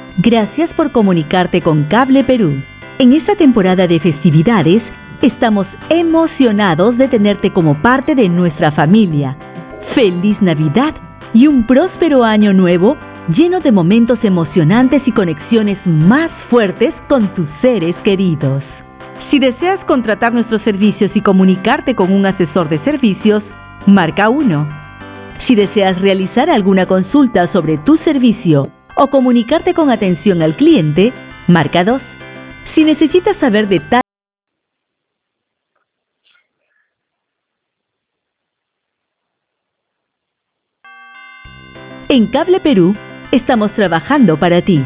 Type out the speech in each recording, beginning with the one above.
Gracias por comunicarte con Cable Perú. En esta temporada de festividades, estamos emocionados de tenerte como parte de nuestra familia. ¡Feliz Navidad y un próspero año nuevo lleno de momentos emocionantes y conexiones más fuertes con tus seres queridos! Si deseas contratar nuestros servicios y comunicarte con un asesor de servicios, marca 1. Si deseas realizar alguna consulta sobre tu servicio o comunicarte con atención al cliente, marca 2. Si necesitas saber detalles en Cable Perú, estamos trabajando para ti.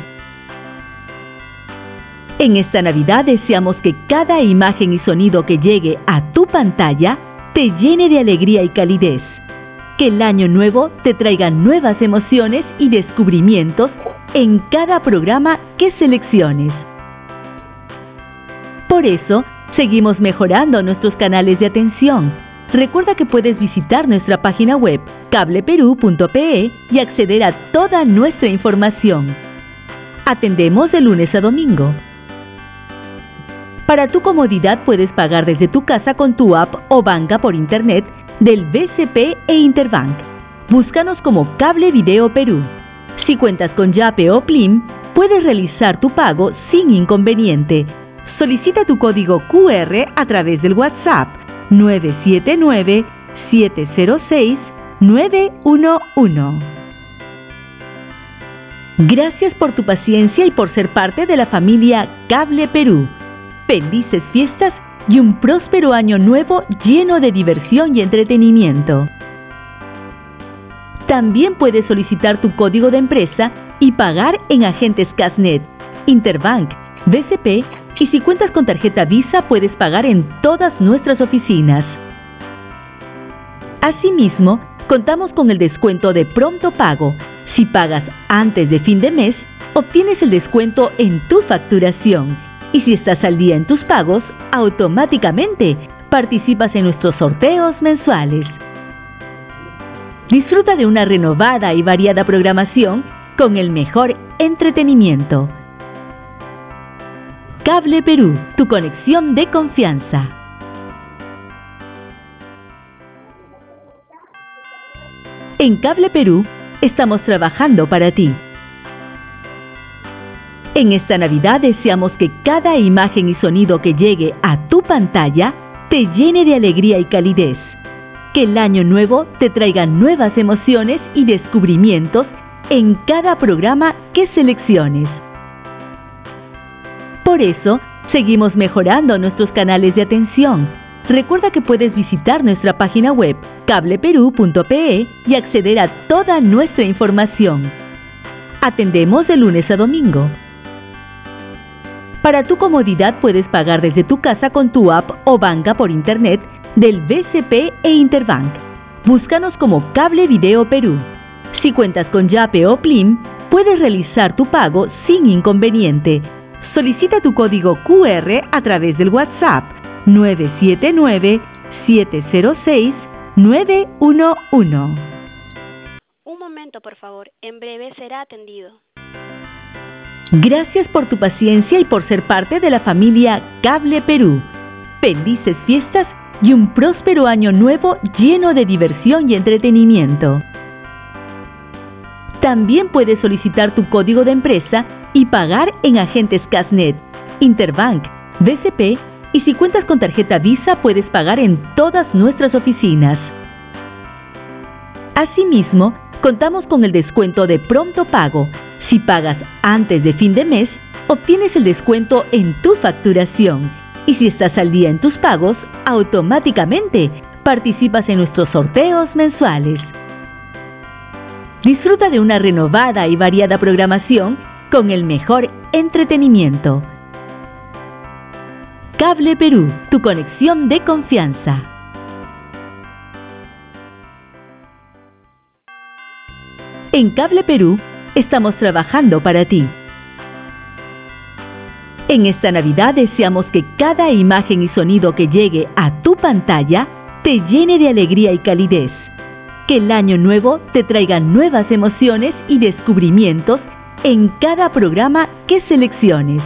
En esta Navidad deseamos que cada imagen y sonido que llegue a tu pantalla te llene de alegría y calidez. Que el año nuevo te traiga nuevas emociones y descubrimientos en cada programa que selecciones. Por eso, seguimos mejorando nuestros canales de atención. Recuerda que puedes visitar nuestra página web cableperú.pe y acceder a toda nuestra información. Atendemos de lunes a domingo. Para tu comodidad puedes pagar desde tu casa con tu app o banca por internet del BCP e Interbank. Búscanos como Cable Video Perú. Si cuentas con Yape o Plim, puedes realizar tu pago sin inconveniente. Solicita tu código QR a través del WhatsApp 979-706-911. Gracias por tu paciencia y por ser parte de la familia Cable Perú. Felices fiestas y un próspero año nuevo lleno de diversión y entretenimiento. También puedes solicitar tu código de empresa y pagar en agentes Casnet, Interbank, BCP, y si cuentas con tarjeta Visa puedes pagar en todas nuestras oficinas. Asimismo, contamos con el descuento de pronto pago. Si pagas antes de fin de mes, obtienes el descuento en tu facturación. Y si estás al día en tus pagos, automáticamente participas en nuestros sorteos mensuales. Disfruta de una renovada y variada programación con el mejor entretenimiento. Cable Perú, tu conexión de confianza. En Cable Perú, estamos trabajando para ti. En esta Navidad deseamos que cada imagen y sonido que llegue a tu pantalla te llene de alegría y calidez. Que el año nuevo te traiga nuevas emociones y descubrimientos en cada programa que selecciones. Por eso, seguimos mejorando nuestros canales de atención. Recuerda que puedes visitar nuestra página web cableperú.pe y acceder a toda nuestra información. Atendemos de lunes a domingo. Para tu comodidad puedes pagar desde tu casa con tu app o banca por internet del BCP e Interbank. Búscanos como Cable Video Perú. Si cuentas con Yape o Plim, puedes realizar tu pago sin inconveniente. Solicita tu código QR a través del WhatsApp 979-706-911. Un momento, por favor. En breve será atendido. Gracias por tu paciencia y por ser parte de la familia Cable Perú. Felices fiestas y un próspero año nuevo lleno de diversión y entretenimiento. También puedes solicitar tu código de empresa y pagar en agentes Casnet, Interbank, BCP, y si cuentas con tarjeta Visa puedes pagar en todas nuestras oficinas. Asimismo, contamos con el descuento de pronto pago. Si pagas antes de fin de mes, obtienes el descuento en tu facturación. Y si estás al día en tus pagos, automáticamente participas en nuestros sorteos mensuales. Disfruta de una renovada y variada programación con el mejor entretenimiento. Cable Perú, tu conexión de confianza. En Cable Perú, estamos trabajando para ti. En esta Navidad deseamos que cada imagen y sonido que llegue a tu pantalla te llene de alegría y calidez. Que el año nuevo te traiga nuevas emociones y descubrimientos en cada programa que selecciones.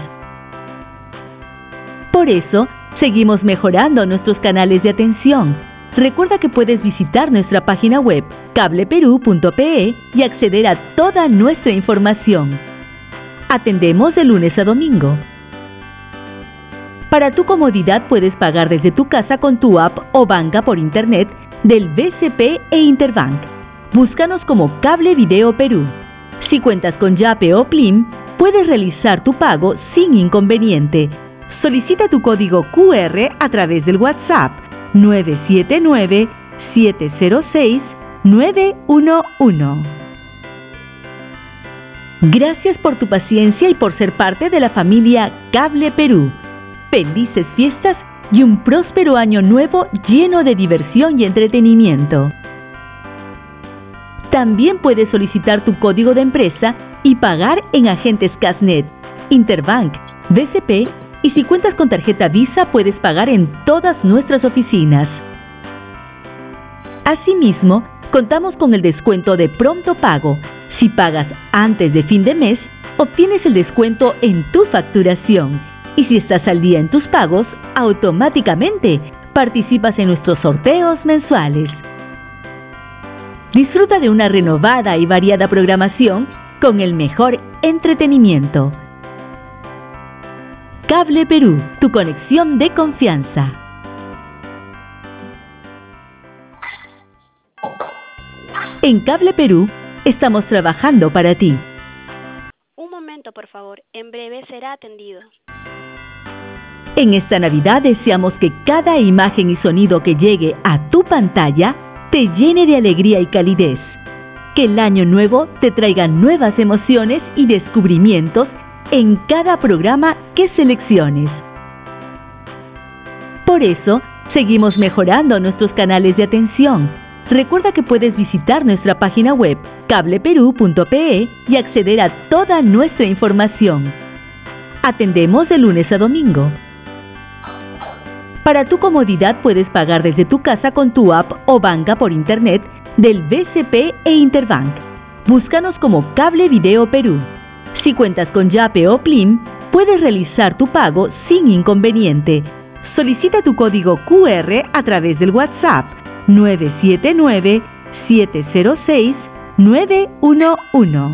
Por eso, seguimos mejorando nuestros canales de atención. Recuerda que puedes visitar nuestra página web cableperú.pe y acceder a toda nuestra información. Atendemos de lunes a domingo. Para tu comodidad puedes pagar desde tu casa con tu app o banca por internet del BCP e Interbank. Búscanos como Cable Video Perú. Si cuentas con Yape o Plim, puedes realizar tu pago sin inconveniente. Solicita tu código QR a través del WhatsApp 979-706-911. Gracias por tu paciencia y por ser parte de la familia Cable Perú. Felices fiestas y un próspero año nuevo lleno de diversión y entretenimiento. También puedes solicitar tu código de empresa y pagar en agentes Casnet, Interbank, BCP y si cuentas con tarjeta Visa puedes pagar en todas nuestras oficinas. Asimismo, contamos con el descuento de pronto pago. Si pagas antes de fin de mes, obtienes el descuento en tu facturación. Y si estás al día en tus pagos, automáticamente participas en nuestros sorteos mensuales. Disfruta de una renovada y variada programación con el mejor entretenimiento. Cable Perú, tu conexión de confianza. En Cable Perú, estamos trabajando para ti. Un momento, por favor. En breve será atendido. En esta Navidad deseamos que cada imagen y sonido que llegue a tu pantalla te llene de alegría y calidez. Que el año nuevo te traiga nuevas emociones y descubrimientos en cada programa que selecciones. Por eso, seguimos mejorando nuestros canales de atención. Recuerda que puedes visitar nuestra página web cableperú.pe y acceder a toda nuestra información. Atendemos de lunes a domingo. Para tu comodidad puedes pagar desde tu casa con tu app o banca por internet del BCP e Interbank. Búscanos como Cable Video Perú. Si cuentas con Yape o Plim, puedes realizar tu pago sin inconveniente. Solicita tu código QR a través del WhatsApp 979-706-911.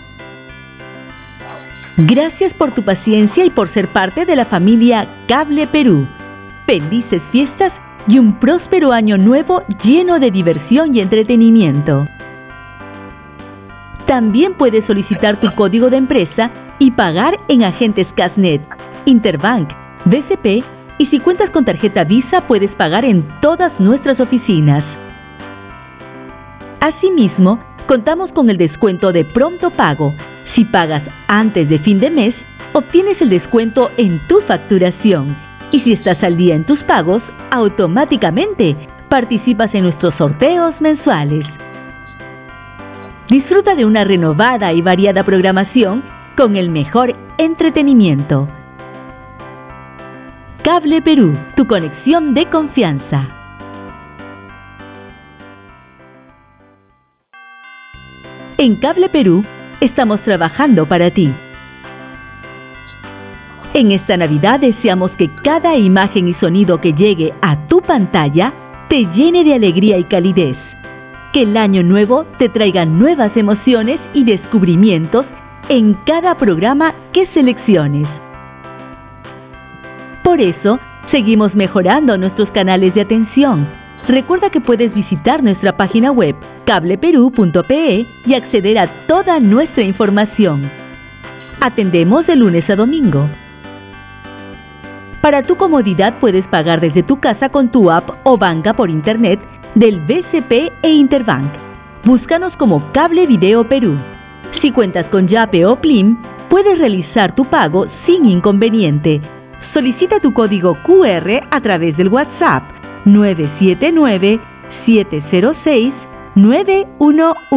Gracias por tu paciencia y por ser parte de la familia Cable Perú. Felices fiestas y un próspero año nuevo lleno de diversión y entretenimiento. También puedes solicitar tu código de empresa y pagar en agentes Casnet, Interbank, BCP y si cuentas con tarjeta Visa puedes pagar en todas nuestras oficinas. Asimismo, contamos con el descuento de pronto pago. Si pagas antes de fin de mes, obtienes el descuento en tu facturación. Y si estás al día en tus pagos, automáticamente participas en nuestros sorteos mensuales. Disfruta de una renovada y variada programación con el mejor entretenimiento. Cable Perú, tu conexión de confianza. En Cable Perú, estamos trabajando para ti. En esta Navidad deseamos que cada imagen y sonido que llegue a tu pantalla te llene de alegría y calidez. Que el año nuevo te traiga nuevas emociones y descubrimientos en cada programa que selecciones. Por eso, seguimos mejorando nuestros canales de atención. Recuerda que puedes visitar nuestra página web cableperú.pe y acceder a toda nuestra información. Atendemos de lunes a domingo. Para tu comodidad puedes pagar desde tu casa con tu app o banca por internet del BCP e Interbank. Búscanos como Cable Video Perú. Si cuentas con Yape o Plim, puedes realizar tu pago sin inconveniente. Solicita tu código QR a través del WhatsApp 979-706-911.